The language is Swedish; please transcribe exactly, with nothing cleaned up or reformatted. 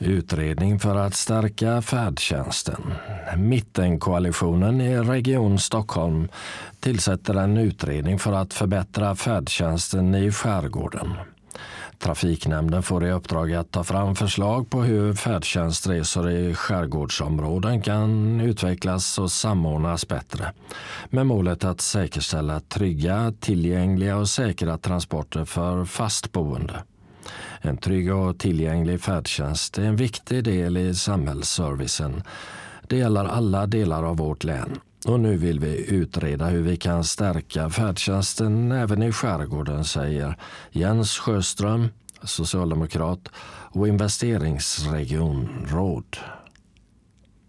Utredning för att stärka färdtjänsten. Mittenkoalitionen i Region Stockholm tillsätter en utredning för att förbättra färdtjänsten i skärgården. Trafiknämnden får i uppdrag att ta fram förslag på hur färdtjänstresor i skärgårdsområden kan utvecklas och samordnas bättre, med målet att säkerställa trygga, tillgängliga och säkra transporter för fastboende. En trygg och tillgänglig färdtjänst är en viktig del i samhällsservicen. Det gäller alla delar av vårt län. Och nu vill vi utreda hur vi kan stärka färdtjänsten även i skärgården, säger Jens Sjöström, socialdemokrat och investeringsregionråd.